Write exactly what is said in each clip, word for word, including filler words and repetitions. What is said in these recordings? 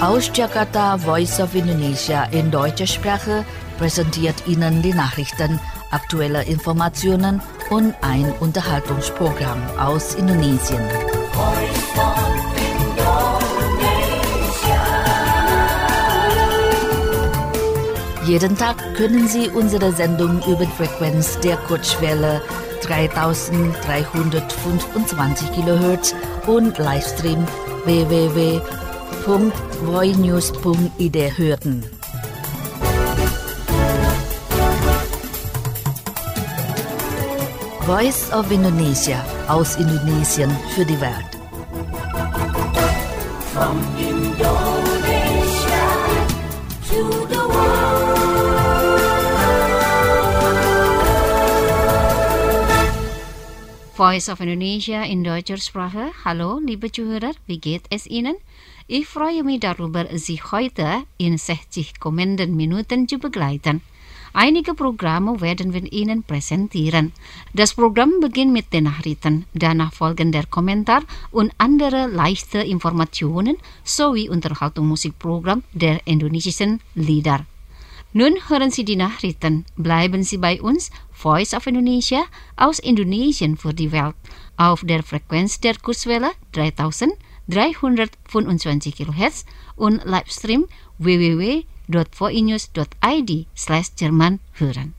Aus Jakarta, Voice of Indonesia in deutscher Sprache präsentiert Ihnen die Nachrichten, aktuelle Informationen und ein Unterhaltungsprogramm aus Indonesien. Jeden Tag können Sie unsere Sendung über die Frequenz der Kurzwelle dreitausenddreihundertfünfundzwanzig Kilohertz und Livestream w w w punkt voinews punkt i d hören. Voice of Indonesia aus Indonesien für die Welt. From Indonesia to the Voice of Indonesia in deutscher Sprache. Hallo, liebe Zuhörer, wie geht es Ihnen? Ich freue mich darüber, Sie heute in sechzig kommenden Minuten zu begleiten. Einige Programme werden wir Ihnen präsentieren. Das Programm beginnt mit den Nachrichten, danach folgen der Kommentar und andere leichte Informationen sowie Unterhaltungsmusikprogramm der indonesischen Lieder. Nun hören Sie die Nachrichten. Bleiben Sie bei uns, Voice of Indonesia aus Indonesien für die Welt, auf der Frequenz der Kurzwelle dreitausenddreihundertfünfundzwanzig Kilohertz und Livestream w w w punkt voinews punkt i d slash Jerman hören.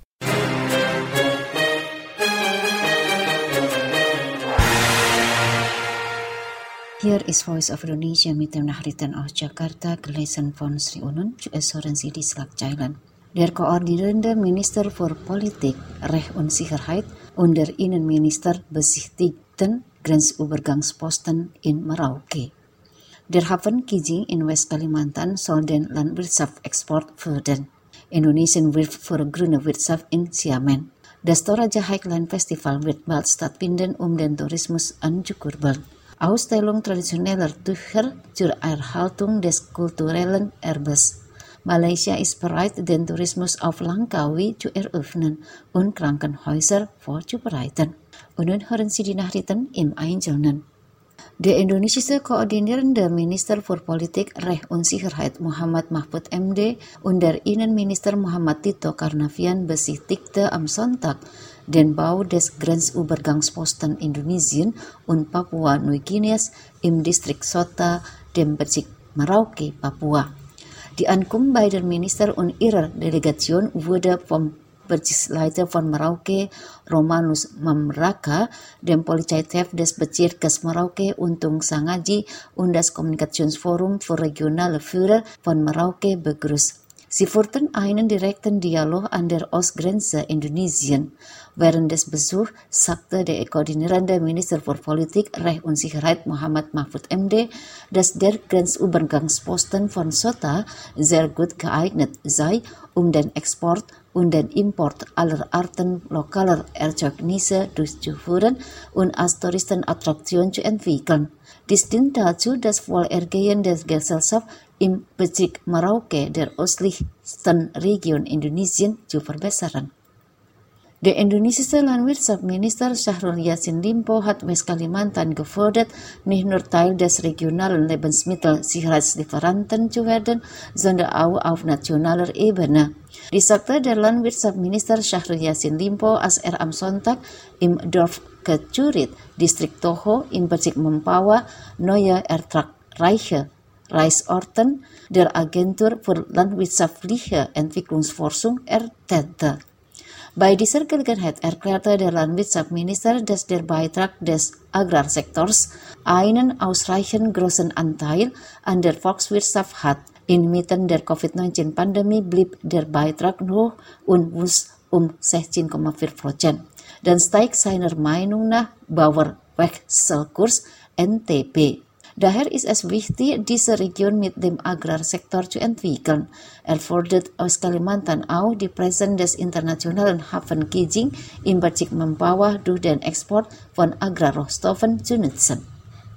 Hier ist Voice of Indonesia mit den Nachrichten aus Jakarta, gelesen von Sri Unun, zuerst hören Sie die Schlagzeilen. Der koordinierende Minister für Politik, Recht und Sicherheit und der Innenminister besichtigten Grenzübergangsposten in Merauke. Der Hafen Kijing in West-Kalimantan soll den Landwirtschaftsexport fördern. Indonesien wirbt für grüne Wirtschaft in Xiamen. Das Toraja Highland Festival wird bald stattfinden, um den Tourismus anzukurbeln. Ausstellung traditioneller Tücher zur Erhaltung des kulturellen Erbes. Malaysia ist bereit, den Tourismus auf Langkawi zu eröffnen und Krankenhäuser vorzubereiten. Und nun hören Sie die Nachrichten im Einzelnen. Der indonesische koordinierende Minister für Politik, Recht und Sicherheit Muhammad Mahfud M D und der Innenminister Muhammad Tito Karnavian besichtigte am Sonntag den Bau des Grenzübergangsposten Indonesien und Papua-Neuguineas im Distrikt Sota, dem Bezirk Merauke, Papua. Die Ankunft beider Minister und ihrer Delegation wurde vom Bezirksleiter von Merauke, Romanus Mamraka, dem Polizeichef des Bezirkes Merauke, Untung Sangaji und das Kommunikationsforum für regionale Führer von Merauke begrüßt. Sie führten einen direkten Dialog an der Ostgrenze Indonesien. Während des Besuchs sagte der koordinierende Minister für Politik, Recht und Sicherheit Muhammad Mahfud M D, dass der Grenzübergangsposten von Sota sehr gut geeignet sei, um den Export und den Import aller Arten lokaler Erzeugnisse durchzuführen und als Touristenattraktion zu entwickeln. Dies dient dazu, das Wohlergehen der Gesellschaft im Bezirk Merauke, der östlichsten Region Indonesien, zu verbessern. Der indonesische Landwirtschaftsminister Syahrul Yassin Limpo hat West-Kalimantan gefordert, nicht nur Teil des regionalen Lebensmittelsicherheitslieferanten zu werden, sondern auch auf nationaler Ebene. Dies sagte der Landwirtschaftsminister Syahrul Yassin Limpo, als er am Sonntag im Dorf Kecurit, Distrikt Toho im Bezirk Mempawah, neue ertragreiche Reisorten der Agentur für landwirtschaftliche Entwicklungsforschung erteilte. Bei dieser Gelegenheit erklärte der Landwirtschaftsminister, dass der Beitrag des Agrarsektors einen ausreichend großen Anteil an der Volkswirtschaft hat. Inmitten der Covid neunzehn Pandemie blieb der Beitrag hoch und wuchs um sechzehn Komma vier Prozent. Dann steigt seiner Meinung nach Bauernwechselkurs N T P. Daher ist es wichtig, diese Region mit dem Agrarsektor zu entwickeln. Er fordert aus Kalimantan auch, die Präsenz des internationalen Hafen Kijing im Bezirk Mempawah durch den Export von Agrarrohstoffen zu nutzen.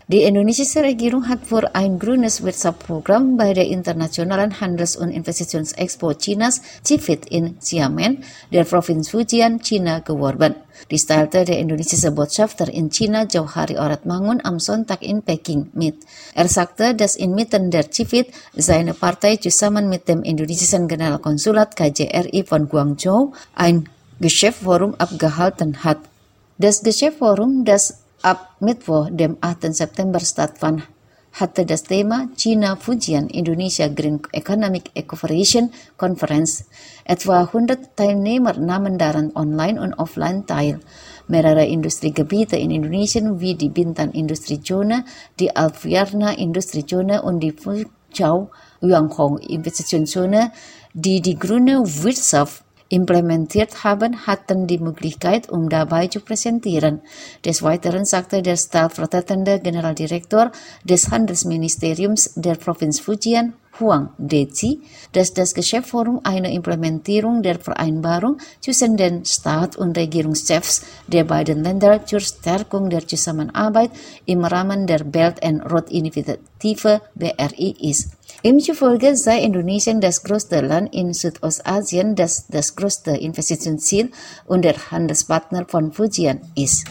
Die indonesische Regierung hat für ein grünes Wirtschaftsprogramm bei der Internationalen Handels- und Investitionsexpo Chinas C I F I T in Xiamen, der Provinz Fujian, China geworben. Dies teilte der indonesische Botschafter in China Jauhari Oratmangun am Sonntag in Peking mit. Er sagte, dass inmitten der C I F I T seine Partei zusammen mit dem indonesischen Generalkonsulat K J R I von Guangzhou ein Geschäftsforum abgehalten hat. Das Geschäftsforum, das ab Mittwoch, dem achten September stattfand, hatte das Thema China-Fujian Indonesia Green Economic Cooperation Conference. Etwa hundert Teilnehmer nahmen daran online und offline teil. Mehrere Industriegebiete in Indonesien wie die Bintan Industriezone, die Alfiarna Industriezone und die Fuzhou Yuanhong Investitionszone, die die grüne Wirtschaft implementiert haben, hatten die Möglichkeit, um dabei zu präsentieren. Des Weiteren sagte der stellvertretende Generaldirektor des Handelsministeriums der Provinz Fujian, Huang Deci, dass das Geschäftsforum eine Implementierung der Vereinbarung zwischen den Staat- und Regierungschefs der beiden Länder zur Stärkung der Zusammenarbeit im Rahmen der Belt and Road Initiative B R I ist. Ihm zufolge sei Indonesien das größte Land in Südostasien, das das größte Investitionsziel und der Handelspartner von Fujian ist.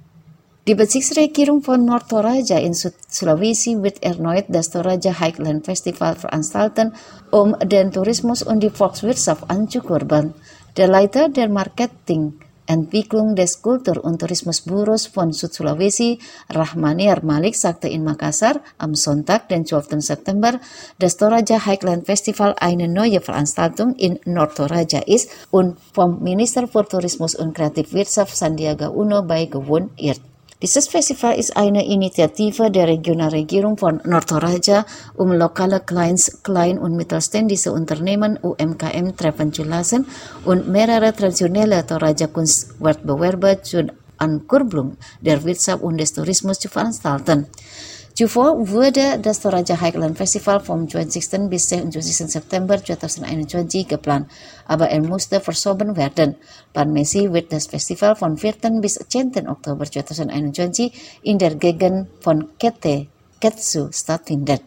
Die Bezirksregierung von Nord-Toraja in Sulawesi wird erneut das Toraja Highland Festival veranstalten, um den Tourismus und die Volkswirtschaft anzukurbeln. Der Leiter der Marketingentwicklung des Kultur- und Tourismusbüros von Süd-Sulawesi, Rahmaniar Malik, sagte in Makassar am Sonntag, den zwölften September, dass Toraja Highland Festival eine neue Veranstaltung in Nord-Toraja ist und vom Minister für Tourismus und Kreativwirtschaft Sandiaga Uno beigewohnt wird. Dieses Festival ist eine Initiative der Regionalregierung von Nord-Toraja, um lokale Kleins-, Klein- und mittelständische Unternehmen U M K M treffen zu lassen und mehrere traditionelle Toraja-Kunstwettbewerbe zur Ankurbelung der Wirtschaft und des Tourismus zu veranstalten. Zuvor wurde das Toraja Highland Festival vom zwanzigsten bis sechsundzwanzigsten September zweitausendeinundzwanzig geplant, aber er musste verschoben werden. Planmäßig wird das Festival vom vierten bis zehnten Oktober zweitausendeinundzwanzig in der Gegend von Kete, Ketsu stattfinden.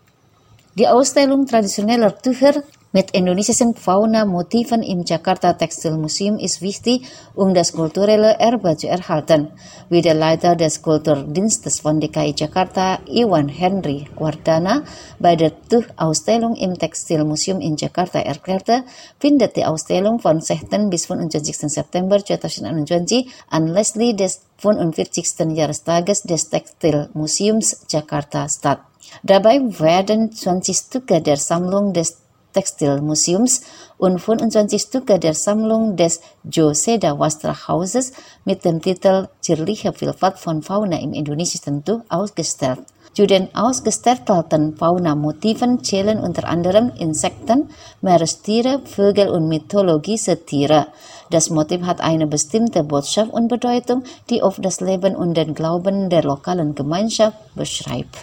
Die Ausstellung traditioneller Tücher mit indonesischen Fauna-Motiven im Jakarta Textilmuseum ist wichtig, um das kulturelle Erbe zu erhalten, wie der Leiter des Kulturdienstes von D K I Jakarta, Iwan Henry Wardana, bei der Tuchausstellung im Textilmuseum in Jakarta erklärte, findet die Ausstellung von sechsten bis fünfundzwanzigsten September zweitausendeinundzwanzig anlässlich des fünfundvierzigsten Jahrestages des Textilmuseums Jakarta statt. Dabei werden zwanzig Stücke der Sammlung des Textilmuseums und fünfundzwanzig Stücke der Sammlung des Joseda Wastra-Hauses mit dem Titel Zierliche Vielfalt von Fauna im indonesischen Tuch ausgestellt. Zu den ausgestellten Fauna-Motiven zählen unter anderem Insekten, Meerestiere, Vögel und mythologische Tiere. Das Motiv hat eine bestimmte Botschaft und Bedeutung, die oft das Leben und den Glauben der lokalen Gemeinschaft beschreibt.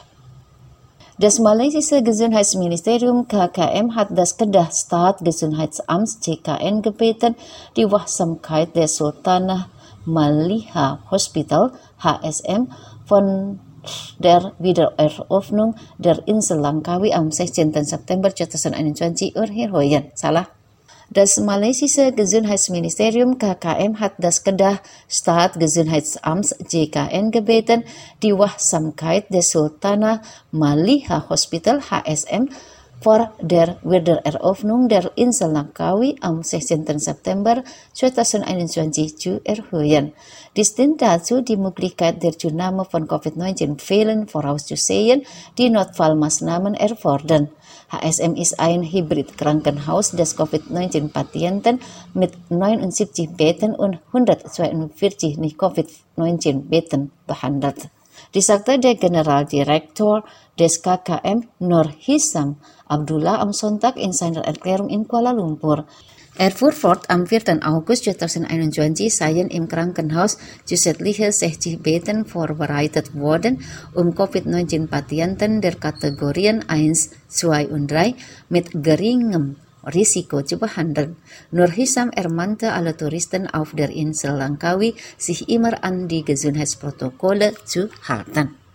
Das malaysische Gesundheitsministerium K K M hat das Kedah Staatsgesundheitsamts C K N gebeten, die Wachsamkeit der Sultanah Maliha Hospital H S M von der Wiedereröffnung der Insel Langkawi am sechzehnten September zweitausendeinundzwanzig erhöhen. Salah. Das malaysische Gesundheitsministerium K K M hat das Kedah Staatsgesundheitsamts C K N gebeten, die Wachsamkeit des Sultanah Maliha Hospital H S M vor der Wiedereröffnung der Insel Langkawi am sechzehnten September zweitausendeinundzwanzig zu erhöhen. Dies dient dazu, die Möglichkeit der Zunahme von Covid neunzehn-Fällen vorauszusehen, die Notfallmaßnahmen erfordern. H S M ist ein Hybrid-Krankenhaus des Covid neunzehn-Patienten mit neunundsiebzig Betten und hundertzweiundvierzig Nicht-Covid neunzehn-Betten behandelt. Dies sagte der Generaldirektor des K K M Nur Hisam Abdullah am Sonntag in seiner Erklärung in Kuala Lumpur. Er fuhr fort, am vierten August zweitausendeinundzwanzig seien im Krankenhaus zusätzliche sechzig Betten vorbereitet worden, um Covid neunzehn-Patienten der Kategorien eins, zwei und drei mit geringem Risiko zu behandeln. Nur Hisam ermahnte alle Touristen auf der Insel Langkawi, sich immer an die Gesundheitsprotokolle zu halten.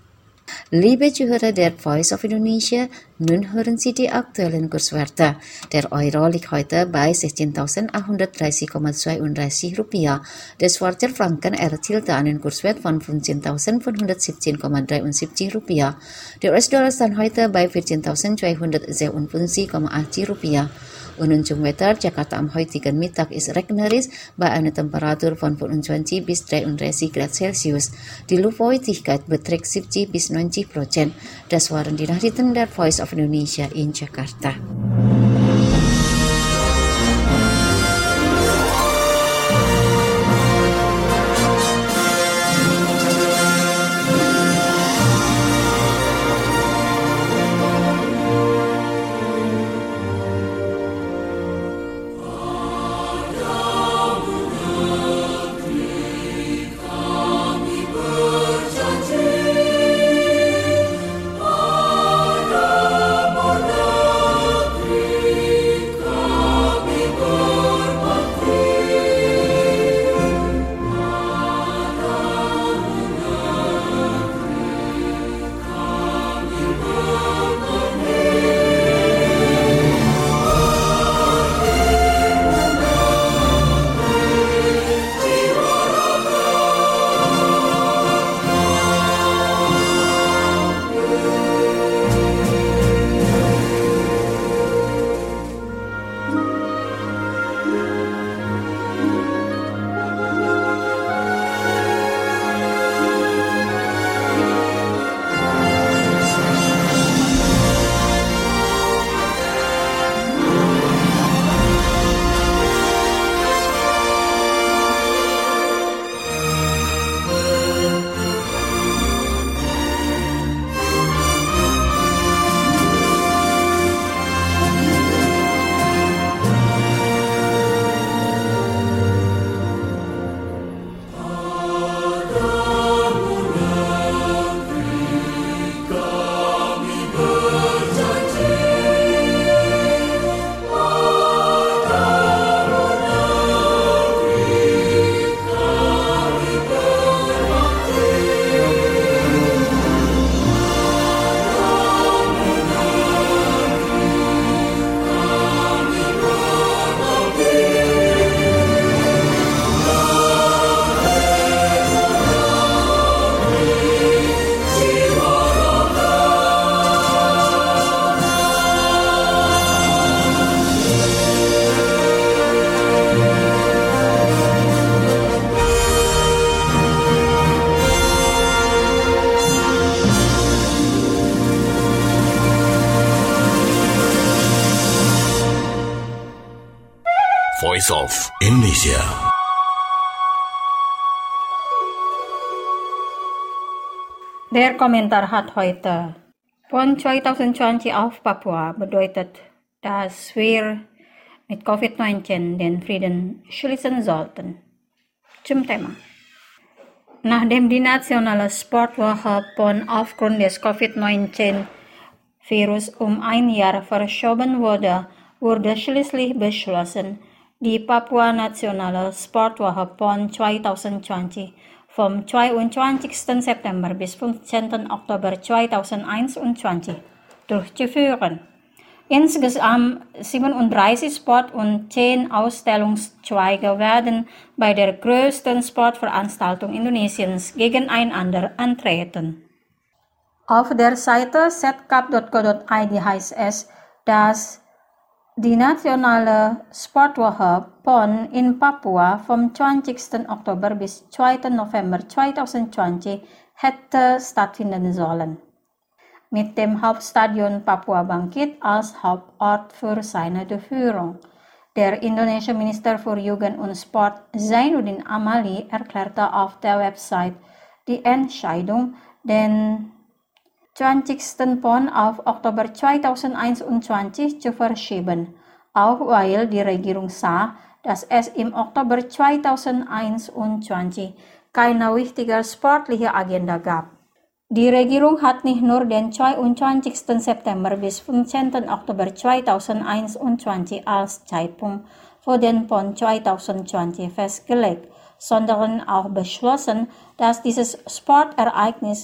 Liebe Zuhörer der Voice of Indonesia, nun hören Sie die aktuellen Kurswerte. Der Euro liegt heute bei sechzehntausendachthundertdreißig Komma zweiunddreißig Rupiah. Der Schweizer Franken erzielte einen Kurswert von fünfzehntausendfünfhundertsiebzehn Komma dreiundsiebzig Rupiah. Der U S-Dollar stand heute bei vierzehntausendzweihundertsiebenundfünfzig Komma achtzig Rupiah. Ununjung Wetter Jakarta am heutigen Mittag ist regnerisch bei einer Temperatur von fünfundzwanzig bis dreiunddreißig Grad Celsius. Die Luftfeuchtigkeit beträgt siebzig bis neunzig Prozent. Das waren die Nachrichten der Voice of Indonesia in Jakarta. Voice of Indonesia. Der Kommentar hat heute: Von zwanzig zwanzig auf Papua bedeutet, dass wir mit Covid neunzehn den Frieden schließen sollten. Zum Thema. Nachdem die nationale Sportwoche Pon aufgrund des Covid neunzehn Virus um ein Jahr verschoben wurde, wurde schließlich beschlossen, die Papua Nationale Sportwoche Pon zwanzig zwanzig vom zweiundzwanzigsten September bis fünfzehnten Oktober zweitausendeinundzwanzig durchzuführen. Insgesamt siebenunddreißig Sport- und zehn Ausstellungszweige werden bei der größten Sportveranstaltung Indonesiens gegeneinander antreten. Auf der Seite setcap punkt co punkt id heißt es, dass die nationale Sportwoche Pon in Papua vom zwanzigsten Oktober bis zweiten November zweitausendzwanzig hätte stattfinden sollen, mit dem Hauptstadion Papua Bangkit als Hauptort für seine Durchführung. Der indonesische Minister für Jugend und Sport Zainuddin Amali erklärte auf der Website die Entscheidung, den zwanzigsten Pon auf Oktober zweitausendeinundzwanzig zu verschieben, auch weil die Regierung sah, dass es im Oktober zweitausendeinundzwanzig keine wichtige sportliche Agenda gab. Die Regierung hat nicht nur den zweiundzwanzigsten September bis fünfzehnten Oktober zweitausendeinundzwanzig als Zeitpunkt für den Pon zwanzig zwanzig festgelegt, sondern auch beschlossen, dass dieses Sportereignis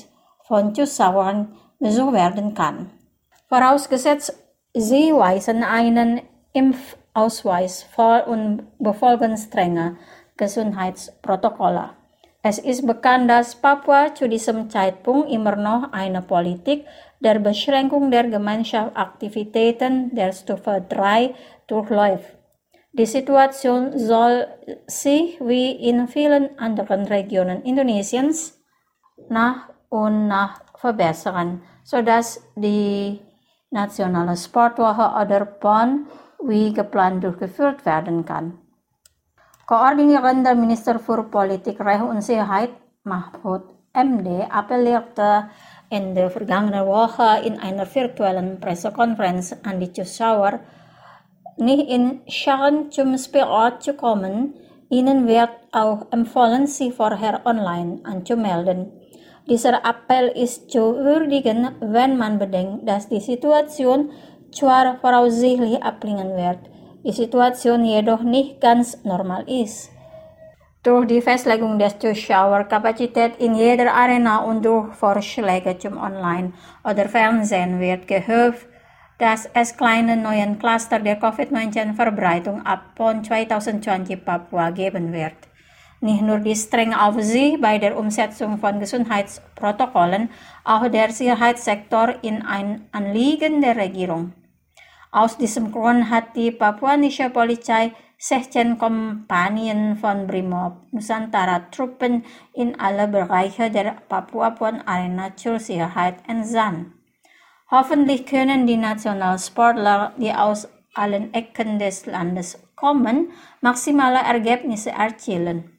von Zuschauern besucht werden kann. Vorausgesetzt, sie weisen einen Impfausweis vor und befolgen strenge Gesundheitsprotokolle. Es ist bekannt, dass Papua zu diesem Zeitpunkt immer noch eine Politik der Beschränkung der Gemeinschaftsaktivitäten der Stufe drei durchläuft. Die Situation soll sich wie in vielen anderen Regionen Indonesiens nach und nach verbessern, sodass die nationale Sportwoche oder P O N wie geplant durchgeführt werden kann. Koordinierender Minister für Politik, Recht und Sicherheit Mahfud M D appellierte in der vergangenen Woche in einer virtuellen Pressekonferenz an die Zuschauer, nicht in Scharen zum Spielort zu kommen. Ihnen wird auch empfohlen, sich vorher online anzumelden. Dieser Appell ist zu würdigen, wenn man bedenkt, dass die Situation zwar voraussichtlich abklingen wird, die Situation jedoch nicht ganz normal ist. Durch die Festlegung der Zuschauerkapazität in jeder Arena und durch Vorschläge zum Online- oder Fernsehen wird gehofft, dass es kleine neuen Cluster der Covid neunzehn-Verbreitung ab P O N zwanzig zwanzig Papua geben wird. Nicht nur die strenge Aufsicht bei der Umsetzung von Gesundheitsprotokollen, auch der Sicherheitssektor ist ein Anliegen der Regierung. Aus diesem Grund hat die papuanische Polizei sechzehn Kompanien von Brimob Nusantara Truppen in alle Bereiche der Papua-P O N Arena zur Sicherheit entsandt. Hoffentlich können die Nationalsportler, die aus allen Ecken des Landes kommen, maximale Ergebnisse erzielen,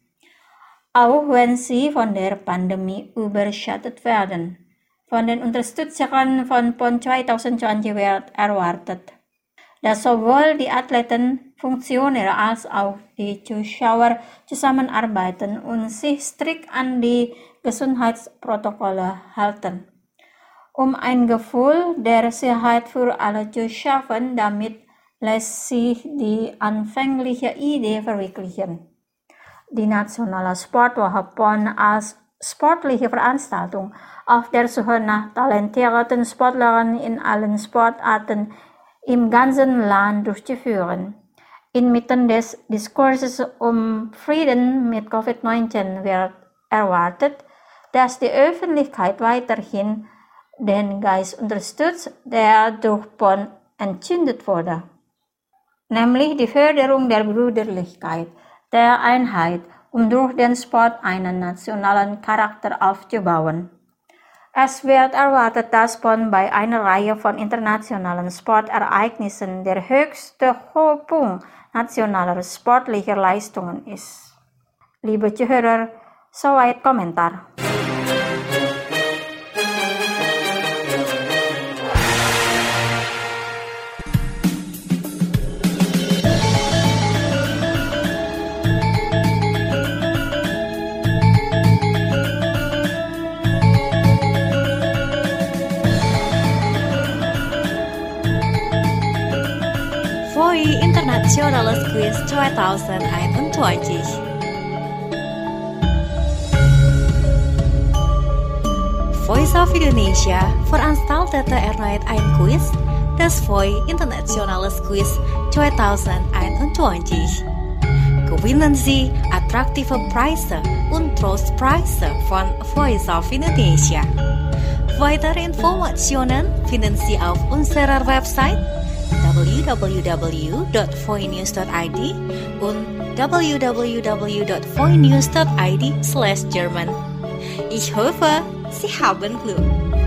auch wenn sie von der Pandemie überschattet werden. Von den Unterstützern von P O N zwanzig zwanzig wird erwartet, dass sowohl die Athleten, Funktionäre als auch die Zuschauer zusammenarbeiten und sich strikt an die Gesundheitsprotokolle halten, um ein Gefühl der Sicherheit für alle zu schaffen. Damit lässt sich die anfängliche Idee verwirklichen, die nationale Sportwoche P O N als sportliche Veranstaltung auf der Suche nach talentierten Sportlern in allen Sportarten im ganzen Land durchzuführen. Inmitten des Diskurses um Frieden mit Covid neunzehn wird erwartet, dass die Öffentlichkeit weiterhin den Geist unterstützt, der durch P O N entzündet wurde, nämlich die Förderung der Brüderlichkeit, der Einheit, um durch den Sport einen nationalen Charakter aufzubauen. Es wird erwartet, dass P O N bei einer Reihe von internationalen Sportereignissen der höchste Höhepunkt nationaler sportlicher Leistungen ist. Liebe Zuhörer, soweit Kommentar. Internationales Quiz zwanzig eenentwintig. Voice of Indonesia veranstaltete erneut ein Quiz, das Voice Internationales Quiz zwanzig eenentwintig. Gewinnen Sie attraktive Preise und Trostpreise von Voice of Indonesia. Weitere Informationen finden Sie auf unserer Website w w w dot voinews dot i d und w w w dot voinews dot i d slash German. Ich hoffe, Sie haben Glück.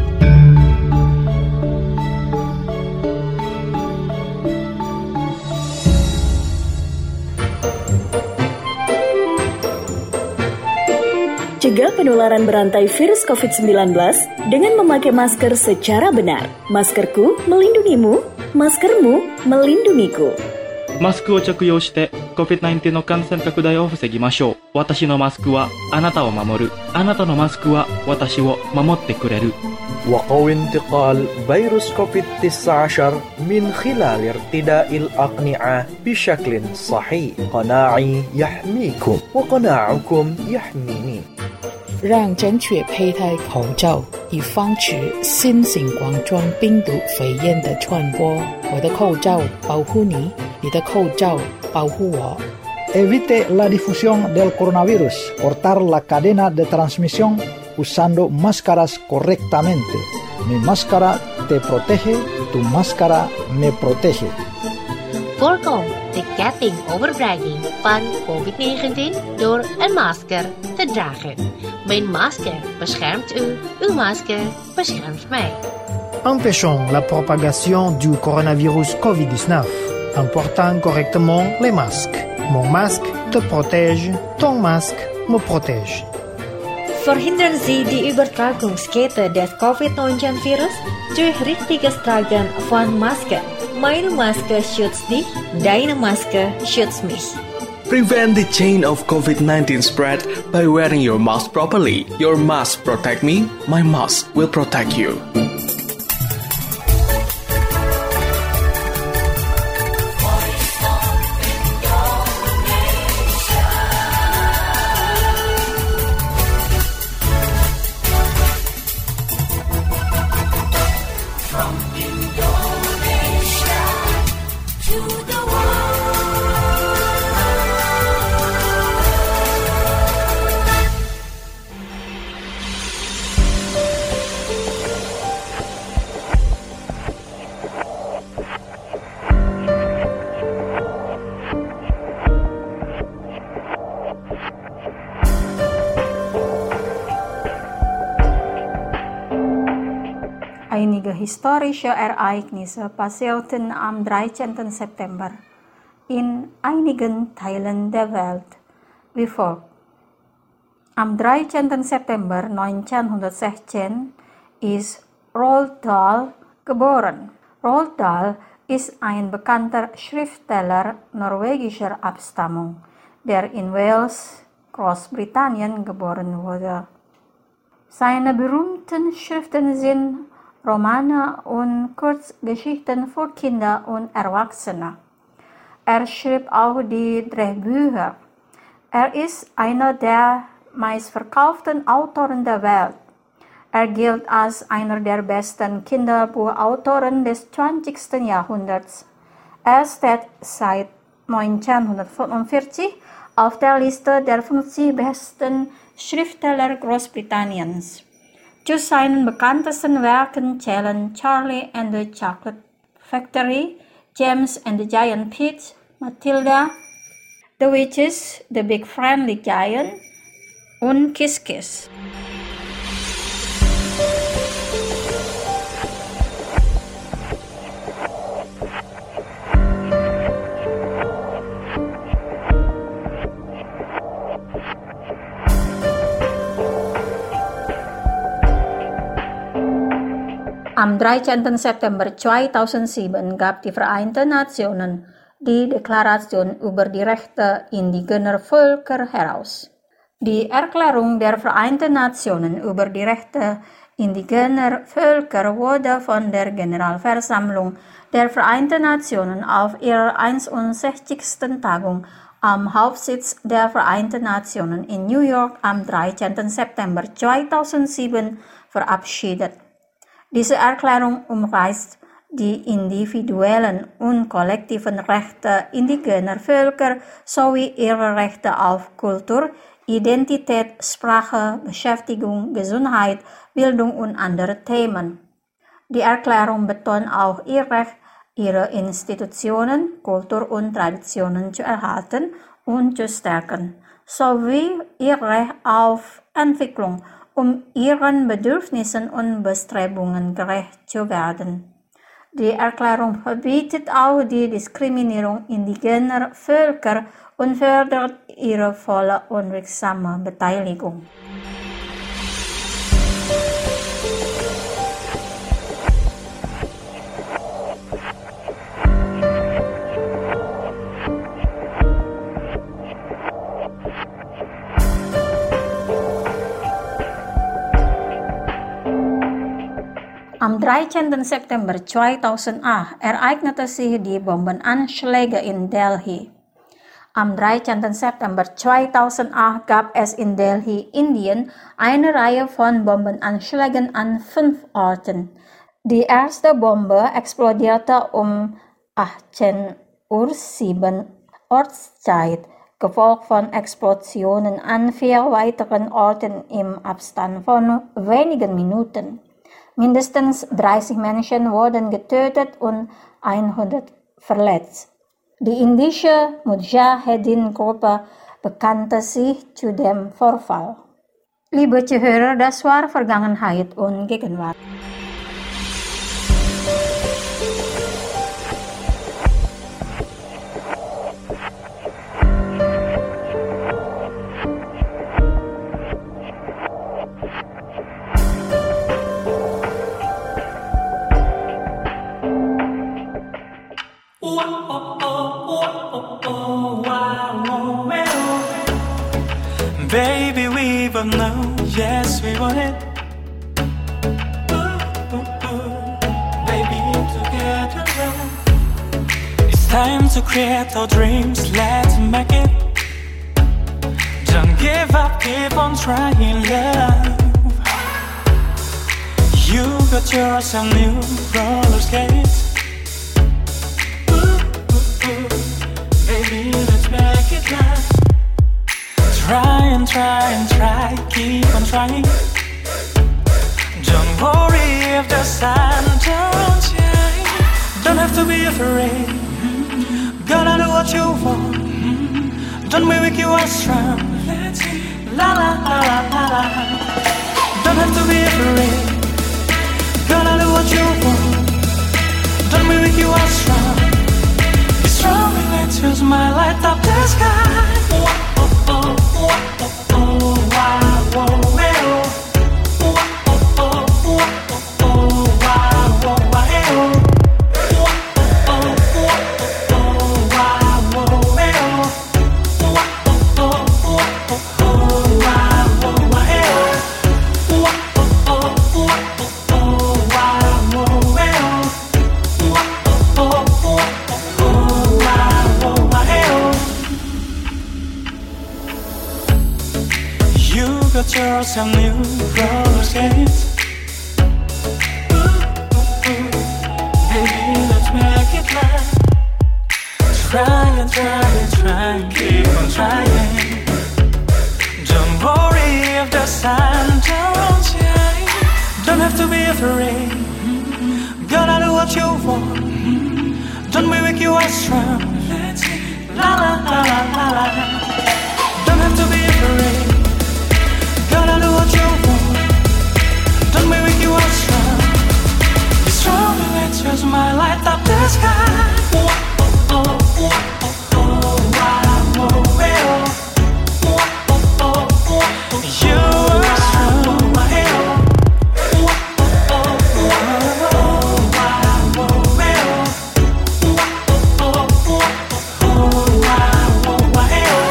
Cegah penularan berantai virus covid sembilan belas dengan memakai masker secara benar. Maskerku melindungimu, maskermu melindungiku. マスクを着用して コビッドナインティーン の感染拡大を防ぎましょう。私のマスクはあなたを守る。あなたのマスクは私を守ってくれる。 وقوي انتقال فيروس كوفيد تسعة عشر من خلال ارتداء الأقنعة بشكل صحيح. قناعي يحميكم وقناعكم يحميني. 让正确佩戴口罩以防止新型冠状病毒肺炎的传播。我的口罩保护你，你的口罩保护我。 Evite la difusión del coronavirus. Cortar la cadena de transmisión usando máscaras correctamente. Mi máscara te protege, tu máscara me protege. Voorkom de getting overbragging van covid negentien door een masker te dragen. Mijn masker beschermt u, uw masker beschermt mij. Empêchons la propagation du coronavirus covid dix-neuf en portant correctement les masques. Mon masque te protège, ton masque me protège. Verhindern Sie die Übertragungskette des covid neunzehn Virus durch richtiges Tragen von Masken. Meine Maske schützt dich, deine Maske schützt mich. Prevent the chain of covid nineteen spread by wearing your mask properly. Your mask protect me, my mask will protect you. Einige historische Ereignisse passierten am dreizehnten September in einigen Teilen der Welt wie folgt. Am dreizehnten September neunzehnhundertsechzehn ist Roald Dahl geboren. Roald Dahl ist ein bekannter Schriftsteller norwegischer Abstammung, der in Wales, Großbritannien geboren wurde. Seine berühmten Schriften sind Romane und Kurzgeschichten für Kinder und Erwachsene. Er schrieb auch die Drehbücher. Er ist einer der meistverkauften Autoren der Welt. Er gilt als einer der besten Kinderbuchautoren des zwanzigsten Jahrhunderts. Er steht seit neunzehnhundertfünfundvierzig auf der Liste der fünfzig besten Schriftsteller Großbritanniens. Zu seinen bekanntesten Werken zählen Charlie and the Chocolate Factory, James and the Giant Peach, Matilda, The Witches, The Big Friendly Giant und Kiss Kiss. Am dreizehnten September zweitausendsieben gab die Vereinten Nationen die Deklaration über die Rechte indigener Völker heraus. Die Erklärung der Vereinten Nationen über die Rechte indigener Völker wurde von der Generalversammlung der Vereinten Nationen auf ihrer einundsechzigsten Tagung am Hauptsitz der Vereinten Nationen in New York am dreizehnten September zweitausendsieben verabschiedet. Diese Erklärung umreißt die individuellen und kollektiven Rechte indigener Völker sowie ihre Rechte auf Kultur, Identität, Sprache, Beschäftigung, Gesundheit, Bildung und andere Themen. Die Erklärung betont auch ihr Recht, ihre Institutionen, Kultur und Traditionen zu erhalten und zu stärken, sowie ihr Recht auf Entwicklung, um ihren Bedürfnissen und Bestrebungen gerecht zu werden. Die Erklärung verbietet auch die Diskriminierung indigener Völker und fördert ihre volle und wirksame Beteiligung. Am dreizehnten September zweitausendacht ereignete sich die Bombenanschläge in Delhi. Am dreizehnten September zweitausendacht gab es in Delhi, Indien, eine Reihe von Bombenanschlägen an fünf Orten. Die erste Bombe explodierte um achtzehn Uhr sieben Ortszeit, gefolgt von Explosionen an vier weiteren Orten im Abstand von wenigen Minuten. Mindestens dreißig Menschen wurden getötet und hundert verletzt. Die indische Mujahedin-Gruppe bekannte sich zu dem Vorfall. Liebe Zuhörer, das war Vergangenheit und Gegenwart. Baby, we both know, yes, we want it. Ooh, ooh, ooh. Baby, together, it's time to create our dreams, let's make it. Don't give up, keep on trying, love. You got yourself new roller skates. Ooh, ooh, ooh. Baby, let's make it last. Try and try and try, keep on trying. Don't worry if the sun don't shine. Don't have to be afraid. Gotta do what you want. Don't be weak, you are strong. La la la la la la. Don't have to be afraid. Gotta do what you want. Don't be weak, you are strong. Be strong and let your smile light up the sky. Oh, oh, oh, oh, wow, oh, oh, oh, oh, oh, oh, oh, wow, oh, oh, got yourself new roller skates. Ooh, ooh, ooh. Baby, let's make it last. Try and try and try, keep on trying. Don't worry if the sun don't shine. Don't have to be afraid. Gotta do what you want. Don't be weak, you are strong. La la la la la la. Don't have to be afraid. Gotta do what you want. Don't be weak, you are strong. Be strong and let your smile light up the sky. Oh, oh, oh, oh, oh, wow, oh, oh, oh, oh, oh, oh. You are strong. Oh, oh, oh, oh, wow, oh, oh, oh, oh, wow, oh, oh.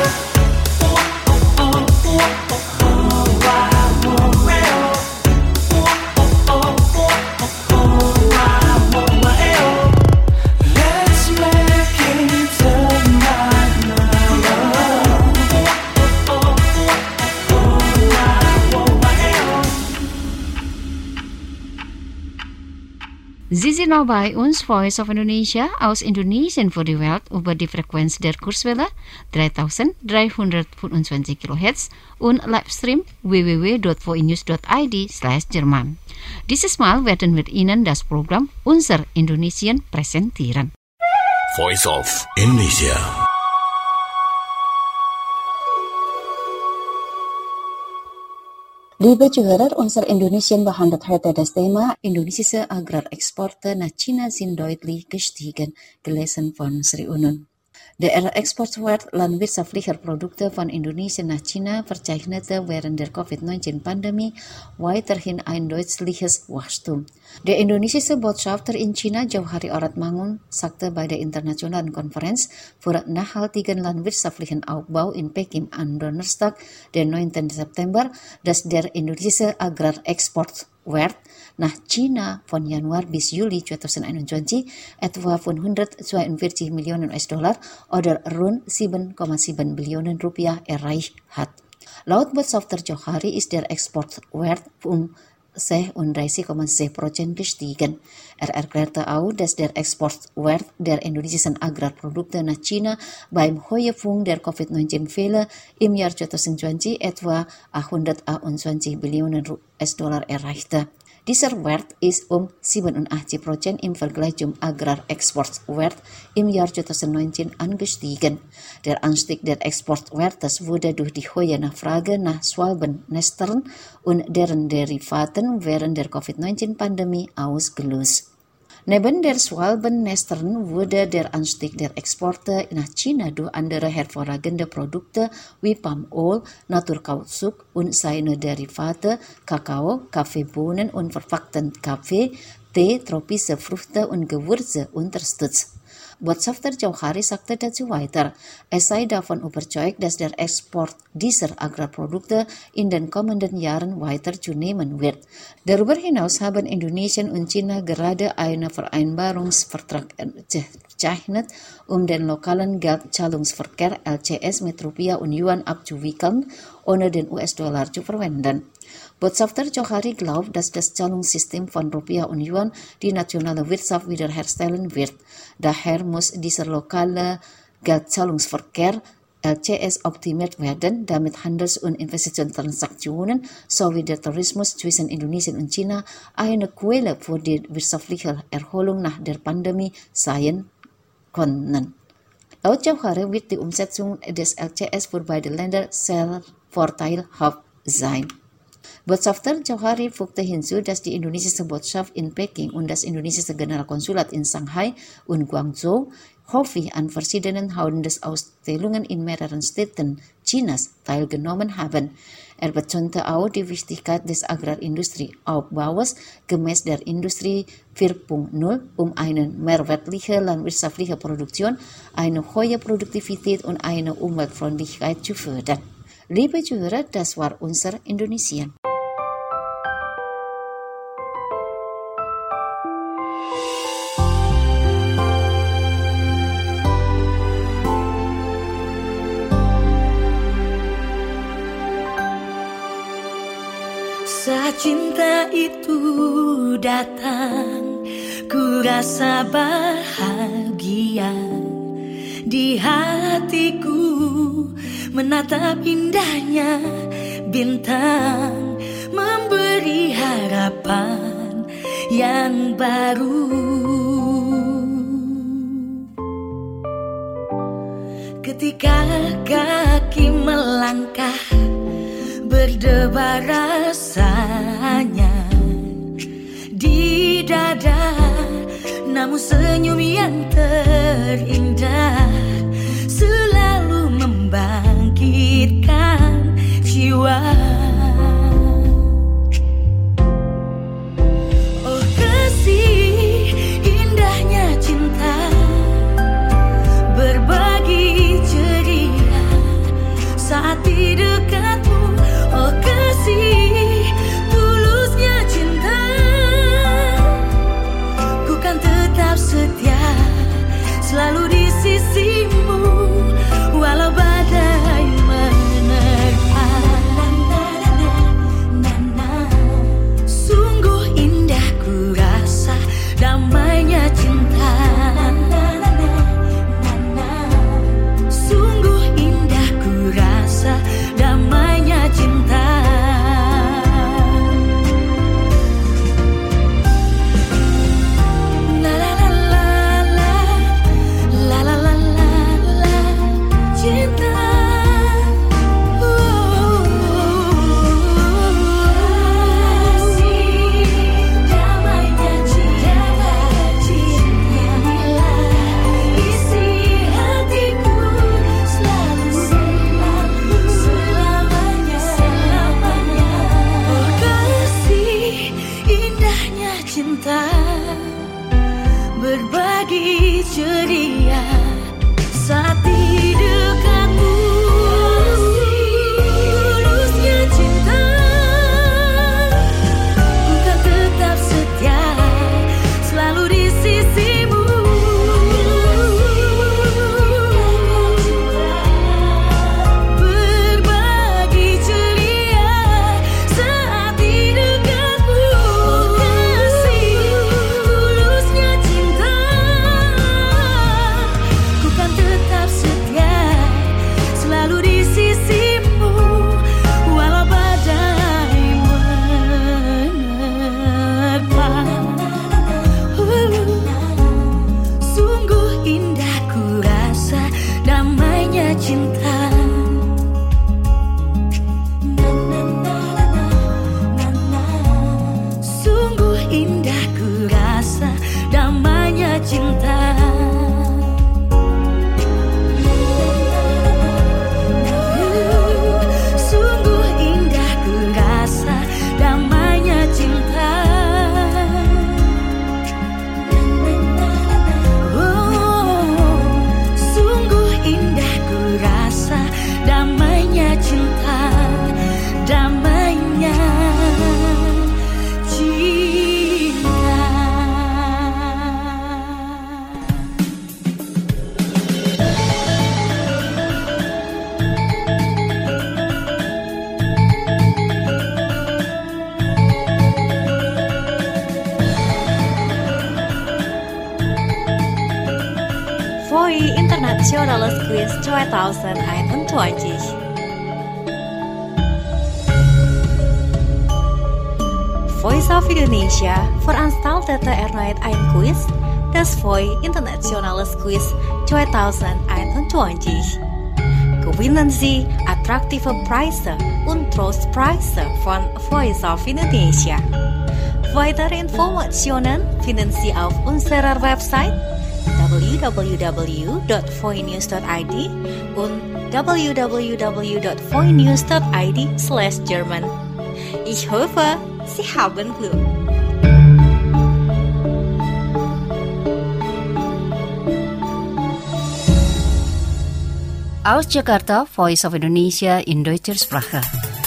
Sie sind noch bei uns, Voice of Indonesia, aus Indonesien für die Welt über die Frequenz der Kurzwelle dreitausenddreihundertfünfundzwanzig Kilohertz und Livestream w w w punkt voinews punkt i d slash Jerman. Dieses Mal werden wir Ihnen das Programm Unser Indonesien präsentieren. Voice of Indonesia. Liebe Zuhörer, unser Indonesien behandelt heute das Thema Indonesische Agrarexporte nach China sind deutlich gestiegen, gelesen von Sri Unun. Der Exportwert landwirtschaftlicher Produkte von Indonesien nach China verzeichnete während der Covid neunzehn-Pandemie weiterhin ein deutliches Wachstum. Der indonesische Botschafter in China, Jauhari Oratmangun, sagte bei der Internationalen Konferenz für nachhaltigen landwirtschaftlichen Aufbau in Peking am Donnerstag, den neunten September, dass der indonesische Agrarexportwert nach China von Januar bis Juli zweitausendeinundzwanzig etwa fünfhundertzweiundvierzig Millionen U S-Dollar oder rund sieben Komma sieben Billionen Rupiah erreicht hat. Laut Botschafter Johari ist der Exportwert um sechsunddreißig Komma sechs Prozent gestiegen. Er erklärte auch, dass der Exportwert der indonesischen Agrarprodukte nach China beim Höhepunkt der Covid neunzehn-Fälle im Jahr zweitausendzwanzig etwa achthundertachtundzwanzig Billionen U S-Dollar erreichte. Dieser Wert ist um siebenundachtzig Prozent im Vergleich zum Agrarexportwert im Jahr zweitausendneunzehn angestiegen. Der Anstieg der Exportwertes wurde durch die hohe Nachfrage nach Schwalbennestern und deren Derivaten während der Covid neunzehn-Pandemie ausgelöst. Neben der Schwalbennestern wurde der Anstieg der Exporte nach China durch andere hervorragende Produkte wie Palmöl, Naturkautschuk und seine Derivate, Kakao, Kaffeebohnen und verpackten Kaffee, Tee, tropische Früchte und Gewürze unterstützt. Botschafter Johari sagte dazu weiter, es sei davon überzeugt, dass der Export dieser Agrarprodukte in den kommenden Jahren weiter zunehmen wird. Darüber hinaus haben Indonesien und China gerade einen Vereinbarungsvertrag unterzeichnet, um den lokalen Geldzahlungsverkehr L C S mit Rupiah und Yuan abzuwickeln, ohne den U S-Dollar zu verwenden. Botschafter Johari glaubt, dass das Zahlungssystem von Rupiah und Yuan die nationale Wirtschaft wiederherstellen wird. Daher muss dieser lokale Geldzahlungsverkehr L C S optimiert werden, damit Handels- und Investitionstransaktionen sowie der Tourismus zwischen Indonesien und China eine Quelle für die wirtschaftliche Erholung nach der Pandemie sein können. Laut Johari wird die Umsetzung des L C S für beide Länder sehr vorteilhaft sein. Botschafter Johari fügte hinzu, dass die indonesische Botschaft in Peking und das indonesische Generalkonsulat in Shanghai und Guangzhou häufig an verschiedenen Handelsausstellungen in mehreren Städten Chinas teilgenommen haben. Er betonte auch die Wichtigkeit des Agrarindustrieaufbaus gemäß der Industrie vier Punkt null, um eine mehrwertliche landwirtschaftliche Produktion, eine hohe Produktivität und eine Umweltfreundlichkeit zu fördern. Liebe Zuhörer, das war unser Indonesien. Saat cinta itu datang, ku rasa bahagia di hatiku. Menatap indahnya bintang, memberi harapan yang baru. Ketika kaki melangkah, berdebar rasanya di dada, namun senyum yang terindah selalu membangkitkan jiwa. Oh kasih, indahnya cinta, berbagi ceria saat di dekatmu. Oh kasih, tulusnya cinta, ku kan tetap setia selalu di sisimu, walau badai menerpa. Sungguh indah ku rasa damainya cinta. Sungguh indah ku rasa damainya cinta. La la la la la, la la la la la, cinta. Oh, damainya cinta, inilah isi hatiku selalu selalu selamanya selamanya. Oh kasih, indahnya cinta, berbagi ceria saat di dekatmu. Tulusnya cinta, ku kan tetap Internationales Quiz zwanzig eenentwintig. Voice of Indonesia veranstaltete erneut ein Quiz, das V O I Internationales Quiz zwanzig eenentwintig. Gewinnen Sie attraktive Preise und Trostpreise von Voice of Indonesia. Weitere Informationen finden Sie auf unserer Website w w w dot voinews dot i d und w w w dot voinews dot i d slash German. Ich hoffe, Sie haben Glück. Aus Jakarta, Voice of Indonesia in deutscher Sprache.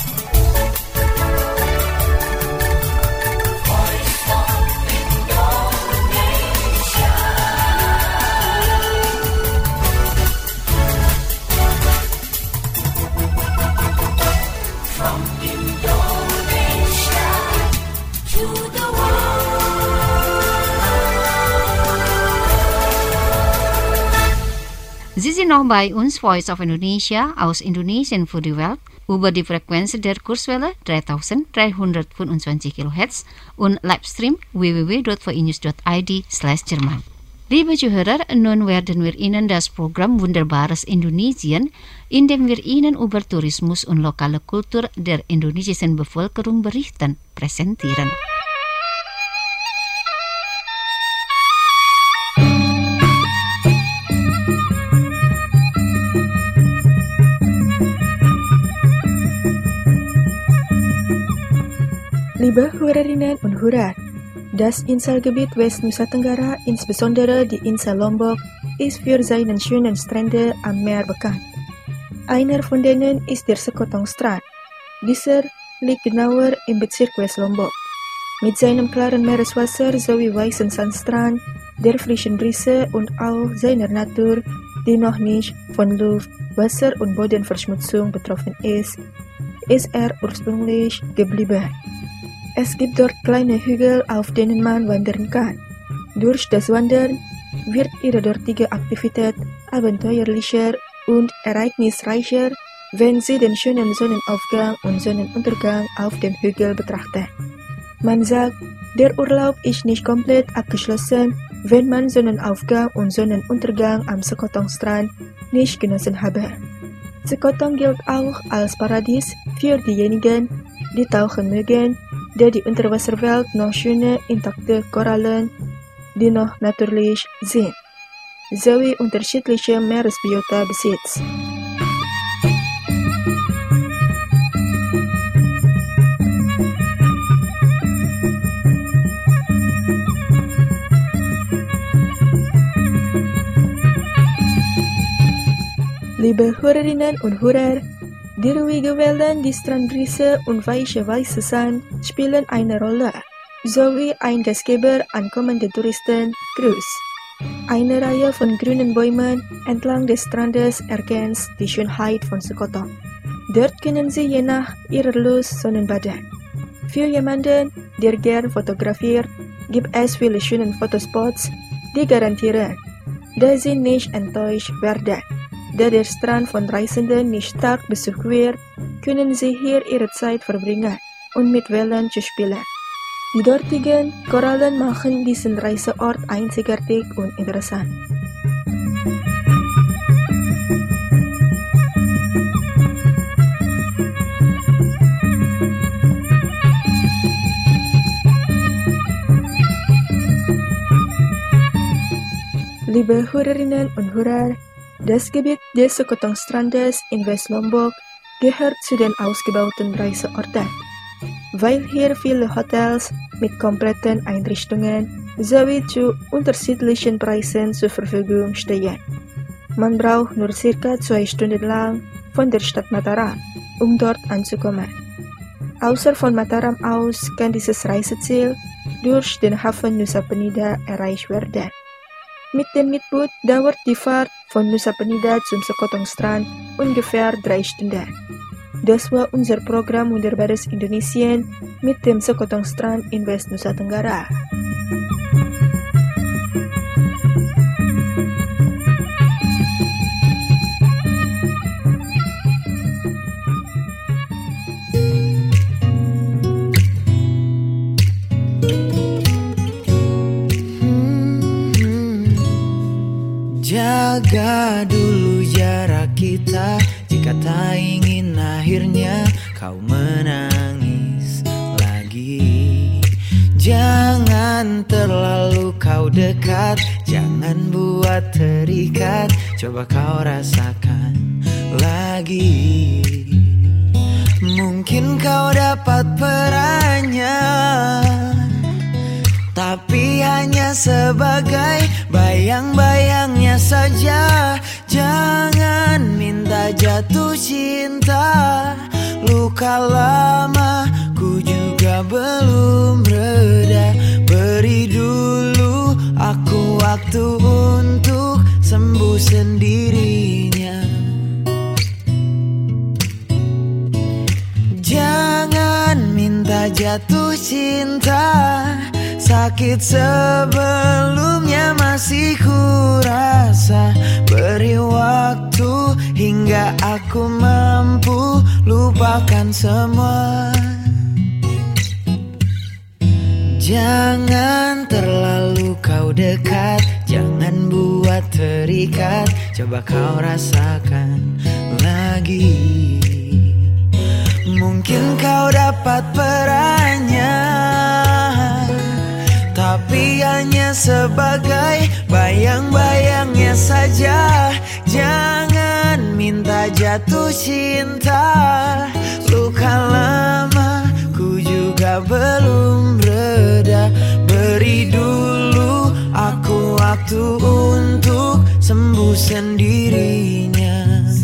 Sie sind noch bei uns, Voice of Indonesia, aus Indonesien für die Welt, über die Frequenz der Kurswelle dreitausenddreihundertfünfundzwanzig Kilohertz und Livestream w w w dot voinews dot i d slash German. Liebe Zuhörer, nun werden wir Ihnen das Programm Wunderbares Indonesien, in dem wir Ihnen über Tourismus und lokale Kultur der indonesischen Bevölkerung berichten, präsentieren. Liebe Hörerinnen und Hörer, das Inselgebiet West Nusa Tenggara, insbesondere die Insel Lombok, ist für seine schönen Strände am Meer bekannt. Einer von denen ist der Sekotong-Strand. Dieser liegt genauer im Bezirk West Lombok. Mit seinem klaren Meereswasser sowie weißen Sandstrand, der frischen Brise und auch seiner Natur, die noch nicht von Luft-, Wasser- und Bodenverschmutzung betroffen ist, ist er ursprünglich geblieben. Es gibt dort kleine Hügel, auf denen man wandern kann. Durch das Wandern wird ihre dortige Aktivität abenteuerlicher und ereignisreicher, wenn sie den schönen Sonnenaufgang und Sonnenuntergang auf dem Hügel betrachtet. Man sagt, der Urlaub ist nicht komplett abgeschlossen, wenn man Sonnenaufgang und Sonnenuntergang am Sekotong-Strand nicht genossen habe. Sekotong gilt auch als Paradies für diejenigen, die tauchen mögen, der die Unterwasserwelt noch schöne, intakte Korallen, die noch natürlich sind, sowie unterschiedliche Meeresbiota besitzt. Liebe Hörerinnen und Hörer, die ruhige Wellen, die Strandbrise und weiche weiße Sand spielen eine Rolle, sowie ein Gastgeber an kommende Touristen, Grüß. Eine Reihe von grünen Bäumen entlang des Strandes ergänzt die Schönheit von Sekotong. Dort können Sie je nach Ihrer Lust Sonnenbaden. Für jemanden, der gern fotografiert, gibt es viele schöne Fotospots, die garantieren, dass Sie nicht enttäuscht werden. Da der Strand von Reisenden nicht stark besucht wird, können Sie hier Ihre Zeit verbringen und mit Wellen zu spielen. Die dortigen Korallen machen diesen Reiseort einzigartig und interessant. Liebe Hörerinnen und Hörer, das Gebiet des Sekotong-Strandes in West Lombok gehört zu den ausgebauten Reiseorten, weil hier viele Hotels mit kompletten Einrichtungen sowie zu unterschiedlichen Preisen zur Verfügung stehen. Man braucht nur circa zwei Stunden lang von der Stadt Mataram, um dort anzukommen. Außer von Mataram aus kann dieses Reiseziel durch den Hafen Nusa Penida erreicht werden. Mit dem Mietboot dauert die Fahrt von Nusa Penida zum Sekotong-Strand ungefähr drei Stunden. Das war unser Programm Wunderbares Indonesien mit dem Sekotong-Strand in West Nusa Tenggara. jaga dulu jarak kita, jika tak ingin akhirnya kau menangis lagi. Jangan terlalu kau dekat, jangan buat terikat, coba kau rasakan lagi. Mungkin kau dapat perannya, tapi hanya sebagai bayang-bayangnya saja. Jangan minta jatuh cinta, luka lama ku juga belum reda. Beri dulu aku waktu untuk sembuh sendirinya. Jangan minta jatuh cinta, sakit sebelumnya masih ku rasa. Beri waktu hingga aku mampu lupakan semua. Jangan terlalu kau dekat, jangan buat terikat, coba kau rasakan lagi. Mungkin kau dapat perannya, tapi hanya sebagai bayang-bayangnya saja. Jangan minta jatuh cinta, luka lama ku juga belum reda. Beri dulu aku waktu untuk sembuh sendirinya.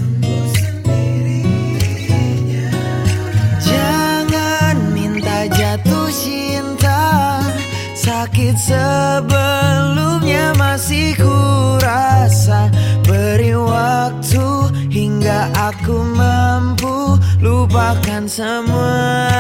Jatuh cinta, sakit sebelumnya masih ku rasa. Beri waktu hingga aku mampu lupakan semua.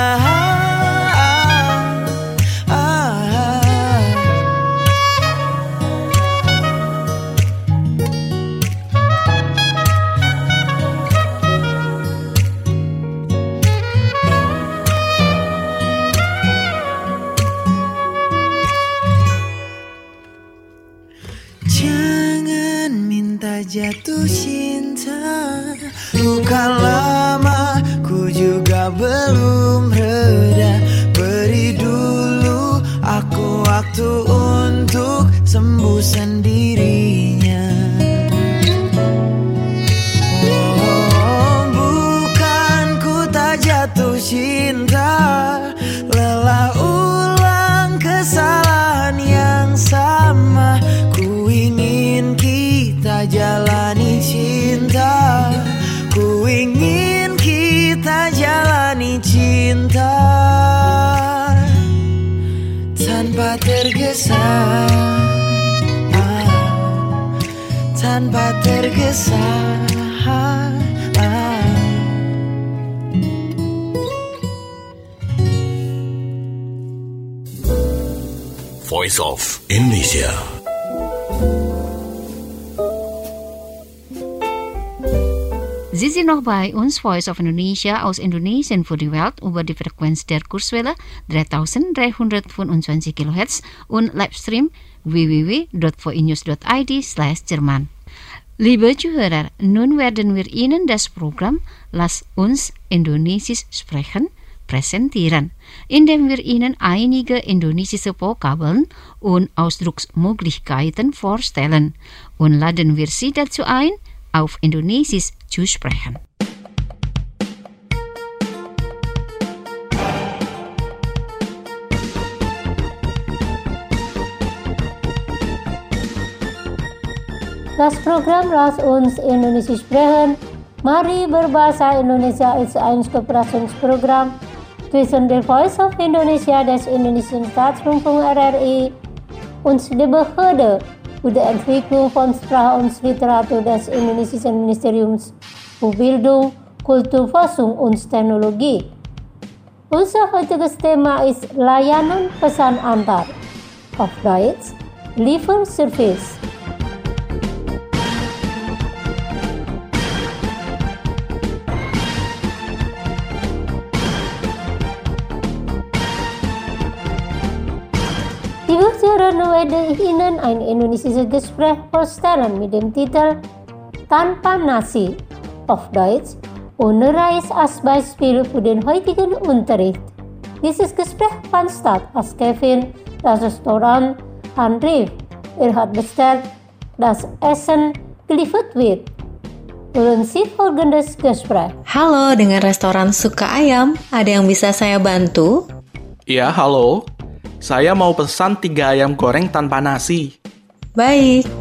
Jatuh cinta, luka lama ku juga belum reda. Beri dulu aku waktu untuk sembuh sendirinya. Oh, bukan ku tak jatuh cinta, lelah ulang kesalahan yang sama. Ku ingin kita jalani cinta, ku ingin kita jalani cinta tanpa tergesa, ah, tanpa tergesa. Ah, ah. Voice of Indonesia. Sie sind noch bei uns, Voice of Indonesia aus Indonesien für die Welt über die Frequenz der Kurzwelle dreitausenddreihundertfünfundzwanzig Kilohertz und Livestream w w w punkt voinews punkt i d slash Jerman. Liebe Zuhörer, nun werden wir Ihnen das Programm Lass uns Indonesisch sprechen präsentieren, indem wir Ihnen einige indonesische Vokabeln und Ausdrucksmöglichkeiten vorstellen und laden wir Sie dazu ein, auf Indonesisch zu sprechen. Das Programm Lass uns Indonesisch sprechen. Mari berbahasa Indonesia ist ein Kooperationsprogramm zwischen der Voice of Indonesia des Indonesischen Staatsrundfunk R R I und der Behörde für die Entwicklung von Sprache und Literatur des Indonesischen Ministeriums für Bildung, Kulturforschung und Technologie. Unser heutiges Thema ist Layanan Pesan Antar, auf Deutsch Lieferservice. Liebe Zuhörer, werde ich Ihnen ein indonesisches Gespräch vorstellen mit dem Titel Tanpa Nasi, auf Deutsch, ohne Reis als Beispiel für den heutigen Unterricht. Dieses Gespräch fand statt, als Kevin das Restaurant anrief. Er hat bestellt, dass Essen geliefert wird. Hören Sie folgendes Gespräch. Halo, dengan restoran Suka Ayam, ada yang bisa saya bantu? Ya, halo. Saya mau pesan tiga ayam goreng tanpa nasi. Baik.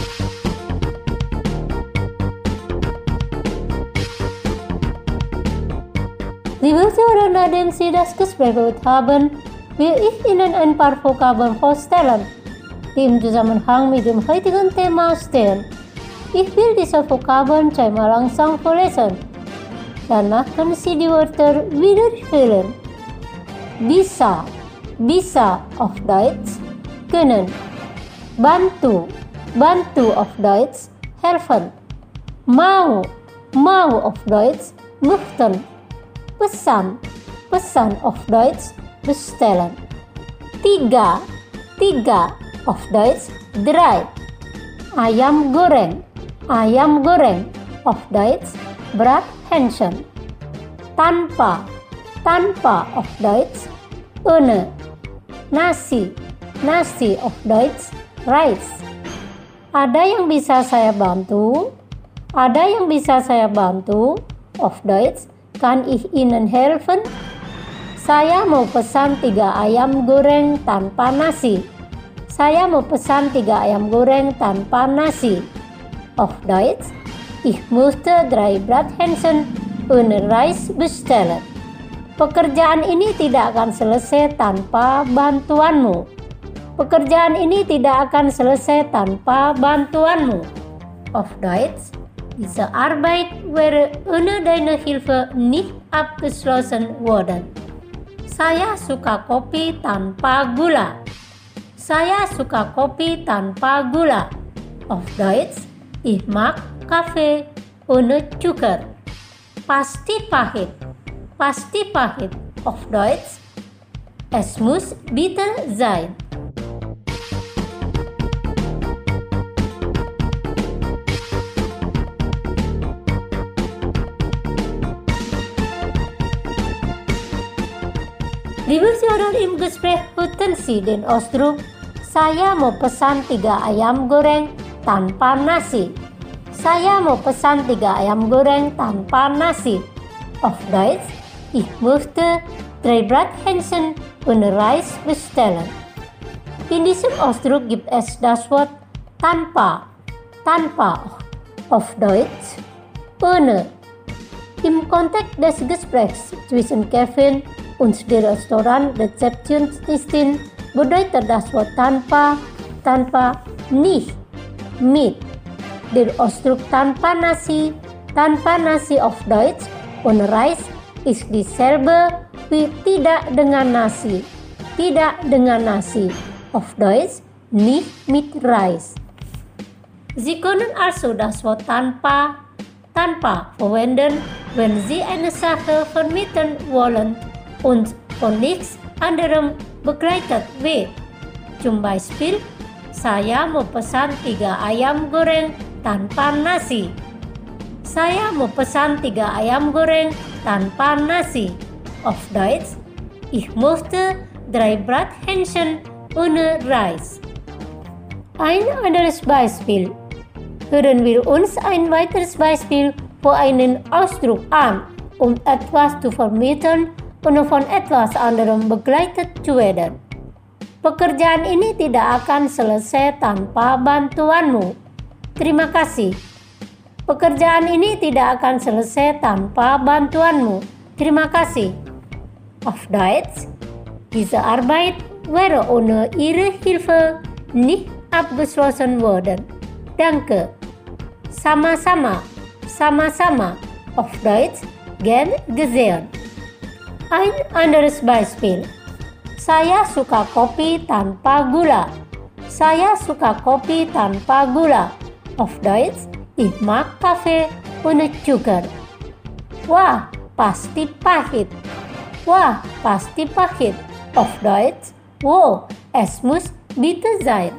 Liebe Zuhörer, nachdem Sie das Gespräch gehört haben, will ich Ihnen ein paar Vokabeln vorstellen, die im Zusammenhang mit dem heutigen Thema stehen. Ich will diese Vokabeln zweimal langsam vorlesen. Danach können Sie die Wörter wiederholen. Bisa, bisa auf Deutsch, können. Bantu, bantu auf Deutsch, helfen. Mau, mau auf Deutsch, möchten. Pesan, pesan auf Deutsch, bestellen. Tiga, tiga auf Deutsch, drei. Ayam goreng, ayam goreng, auf Deutsch, Brathähnchen. Tanpa, tanpa auf Deutsch, ohne. Nasi, nasi auf Deutsch, Reis. Ada yang bisa saya bantu? Ada yang bisa saya bantu? Auf Deutsch, kann ich Ihnen helfen? Saya mau pesan tiga ayam goreng tanpa nasi. Saya mau pesan tiga ayam goreng tanpa nasi. Auf Deutsch, ich möchte drei Brathähnchen ohne Reis bestellen. Pekerjaan ini tidak akan selesai tanpa bantuanmu. Pekerjaan ini tidak akan selesai tanpa bantuanmu. Auf Deutsch, diese Arbeit wäre ohne deine Hilfe nicht abgeschlossen worden. Saya suka kopi tanpa gula. Saya suka kopi tanpa gula. Auf Deutsch, ich mag Kaffee ohne Zucker. Pasti pahit. Pasti pahit. Auf Deutsch, es muss bitter sein. Liebe Zuhörer, im Gespräch hörten Sie den Ausdruck, saya mau pesan tiga ayam goreng tanpa nasi. Saya mau pesan tiga ayam goreng tanpa nasi. Auf Deutsch, ich möchte drei Brathähnchen ohne Reis bestellen. In diesem Ausdruck gibt es das Wort tanpa, tanpa, auf Deutsch, ohne. Im Kontext des Gesprächs zwischen Kevin und der Restaurant-Rezeptionistin bedeutet das Wort tanpa, tanpa, nicht, mit. Der Ausdruck tanpa nasi, tanpa nasi auf Deutsch ohne Reis ist dieselbe wie tidak dengan nasi, tidak dengan nasi, auf Deutsch nicht mit Reis. Sie können also das Wort tanpa, tanpa verwenden, wenn Sie eine Sache vermitteln wollen und von nichts anderem begleitet wird. Zum Beispiel, saya mau pesan tiga ayam goreng tanpa nasi. Saya mau pesan tiga ayam goreng tanpa nasi. Auf Deutsch, ich möchte drei Brathähnchen ohne Reis. Ein anderes Beispiel. Hören wir uns ein weiteres Beispiel für einen Ausdruck an, um etwas zu vermitteln und von etwas anderem begleitet zu werden. Pekerjaan ini tidak akan selesai tanpa bantuanmu. Terima kasih. Pekerjaan ini tidak akan selesai tanpa bantuanmu. Terima kasih. Auf Deutsch, diese Arbeit wäre ohne Ihre Hilfe nicht abgeschlossen worden. Danke. Sama-sama. Sama-sama. Auf Deutsch, gern gesehen. Ein anderes Beispiel. Saya suka kopi tanpa gula. Saya suka kopi tanpa gula. Auf Deutsch, ich mag Kaffee ohne Zucker. Wah, pasti pahit. Wah, pasti pahit. Auf Deutsch, wow, es muss Bitte sehr.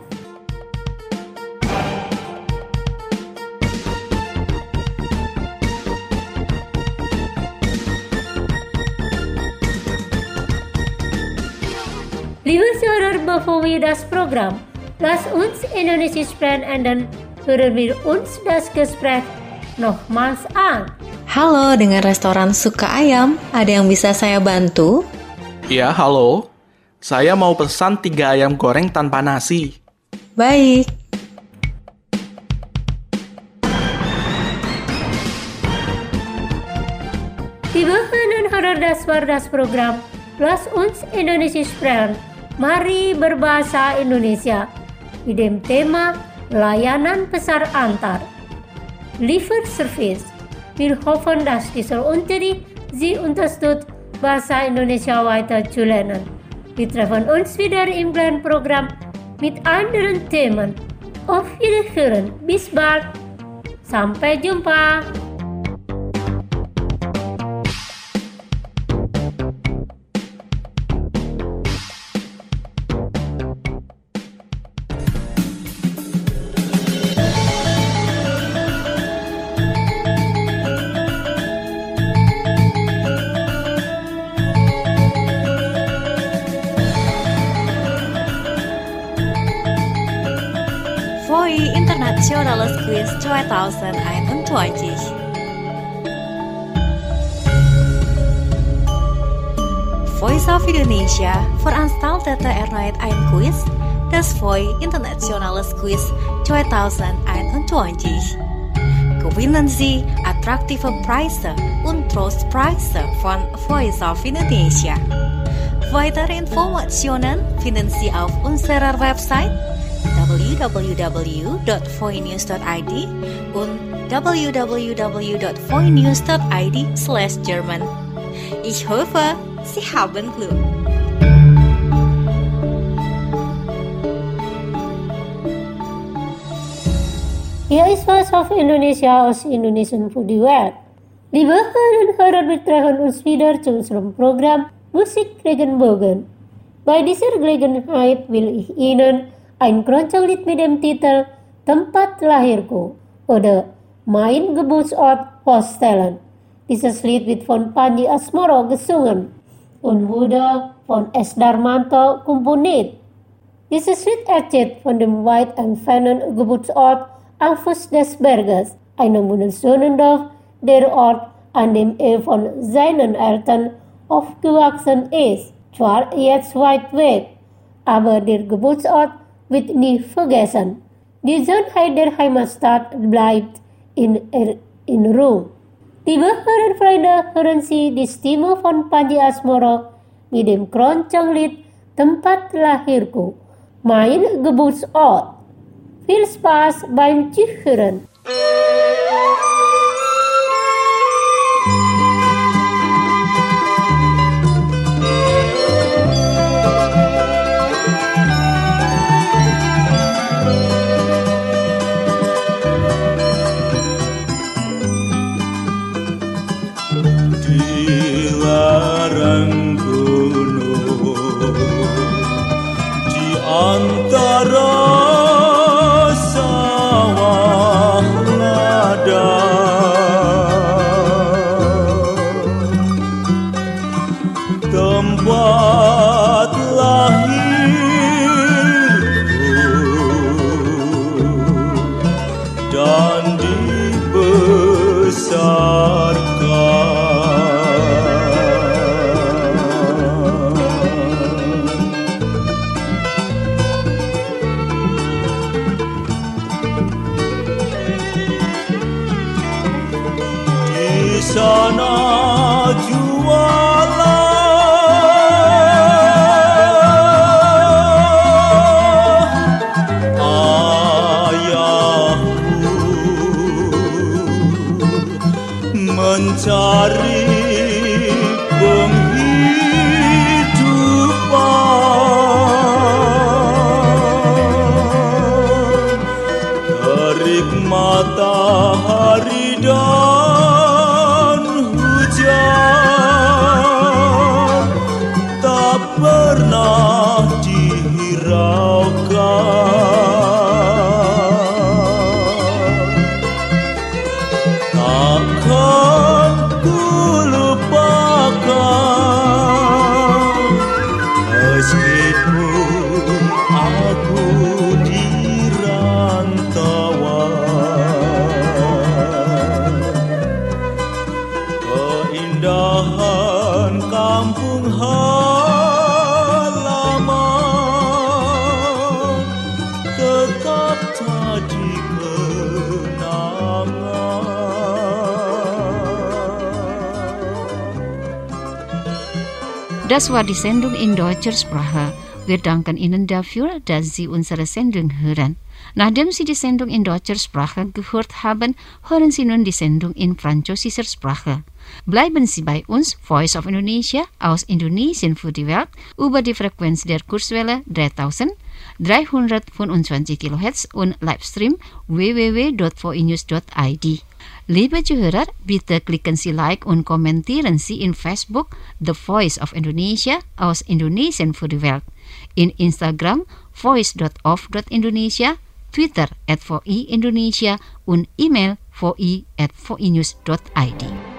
Liebe Zuhörer, bevor wir das Programm Lass uns Indonesisch sprechen ändern, hören wir uns das Gespräch nochmals an. Halo, dengan restoran Suka Ayam, ada yang bisa saya bantu? Ya, halo. Saya mau pesan tiga ayam goreng tanpa nasi. Baik. Liebe Hörer, das war das Programm Lass uns Indonesisch sprechen. Mari berbahasa Indonesia mit dem Thema Layanan Pesan Antar. Lieferservice. Wir hoffen, dass dieser Unterricht Sie unterstützt, Bahasa Indonesia weiter zu lernen. Wir treffen uns wieder im kleinen Programm mit anderen Themen. Auf Wiederhören. Bis bald. Sampai jumpa. Internationales Quiz zwanzig eenentwintig. Voice of Indonesia veranstaltete erneut ein Quiz, das Voice Internationales Quiz zwanzig eenentwintig. Gewinnen Sie attraktive Preise und Trostpreise von Voice of Indonesia. Weitere Informationen finden Sie auf unserer Website w w w dot voice news dot i d und w w w dot voice news dot i d slash German. Ich hoffe, Sie haben Glück. Hier ist Voice of Indonesia aus Indonesian für die Welt. Liebe Hörer, wir treffen uns wieder zu unserem Programm Musik Regenbogen. Bei dieser Gelegenheit will ich Ihnen ein Kronchenlied mit dem Titel Tempat Lahirku oder Mein Geburtsort vorstellen. Dieses Lied wird von Panji Asmoro gesungen und wurde von S. Darmanto komponiert. Dieses Lied erzählt von dem weit entfernten Geburtsort Alfus des Berges, einem wunderschönen Dorf, der Ort, an dem er von seinen Eltern aufgewachsen ist. Zwar jetzt weit weg, aber der Geburtsort wird nie vergessen. Die Schönheit der Heimatstadt bleibt in Erinnerung. Liebe Hörerfreunde, hören Sie die Stimme von Panji Asmoro mit dem Kronchenlied Tempat Lahirku, mein Geburtsort. Viel Spaß beim Zuhören. Matahari dan hujan Das war die Sendung in deutscher Sprache. Wir danken Ihnen dafür, dass Sie unsere Sendung hören. Nachdem Sie die Sendung in deutscher Sprache gehört haben, hören Sie nun die Sendung in französischer Sprache. Bleiben Sie bei uns, Voice of Indonesia, aus Indonesien für die Welt, über die Frequenz der Kurzwelle dreitausenddreihundertfünfundzwanzig Kilohertz und Livestream w w w dot voinews dot i d. Liebe Zuhörer, bitte klicken Sie Like und kommentieren Sie in Facebook The Voice of Indonesia aus Indonesien für die Welt, in Instagram voice dot of dot indonesia, Twitter at voi indonesia und E-Mail voi at voinews dot i d.